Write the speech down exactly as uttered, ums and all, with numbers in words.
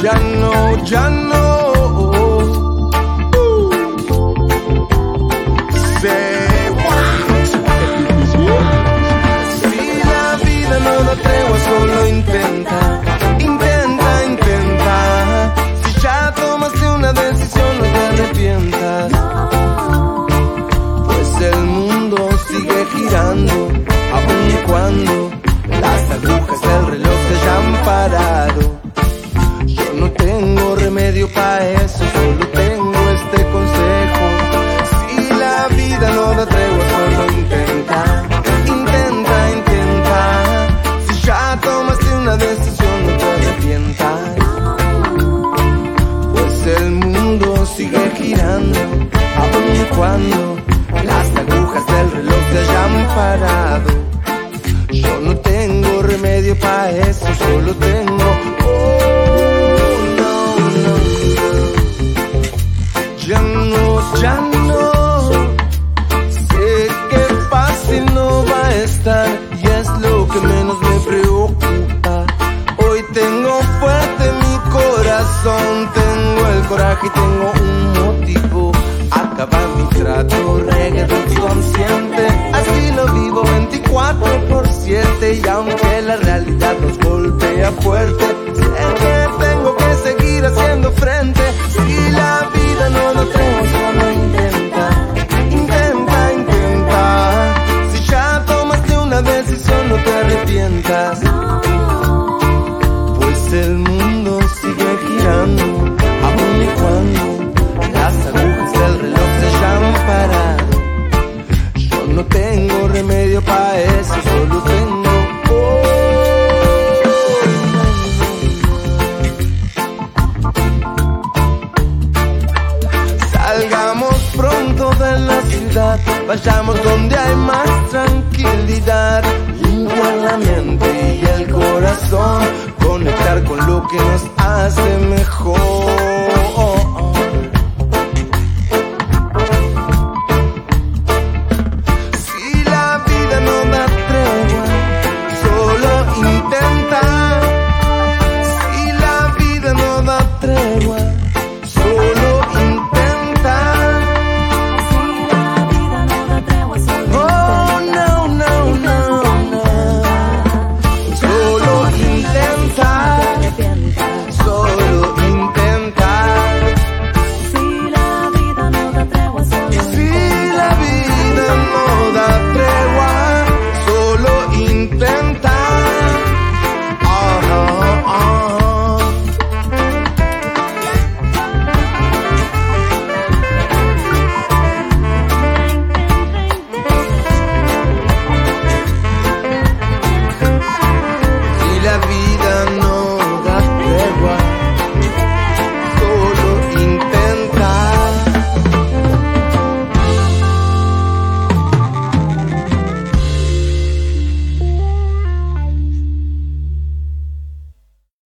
Ya no, ya no. Say what? Si la vida no da tregua, solo intenta, intenta, intenta. Si ya tomaste una decisión, no te arrepientas. Pues el mundo sigue girando, aun y cuando las agujas del reloj se hayan parado. Yo no tengo remedio para eso, solo tengo este consejo. Si la vida no da tregua, solo intenta, intenta, intenta. Si ya tomaste una decisión, no te arrepientas. Pues el mundo sigue girando, aun y cuando las agujas del reloj se hayan parado. Yo no tengo remedio para eso, solo tengo oh, no, no, ya no, ya no. Sé que fácil no va a estar y es lo que menos me preocupa. Hoy tengo fuerte mi corazón, tengo el coraje y tengo un motivo. Acabar mi trato, reggaetón consciente, así lo vivo veinticuatro por siete. Y aunque la realidad nos golpea fuerte, sé que tengo que seguir haciendo frente. Si la vida no da tregua, solo intenta, intenta, intenta. Si ya tomaste una decisión, no te arrepientas. Pues el mundo sigue girando, aun y cuando las agujas del reloj se hayan parado. Yo no tengo remedio para eso, solo tengo oh. Salgamos pronto de la ciudad, vayamos donde hay más tranquilidad. Limpiar la mente y el corazón, conectar con lo que nos hace mejor.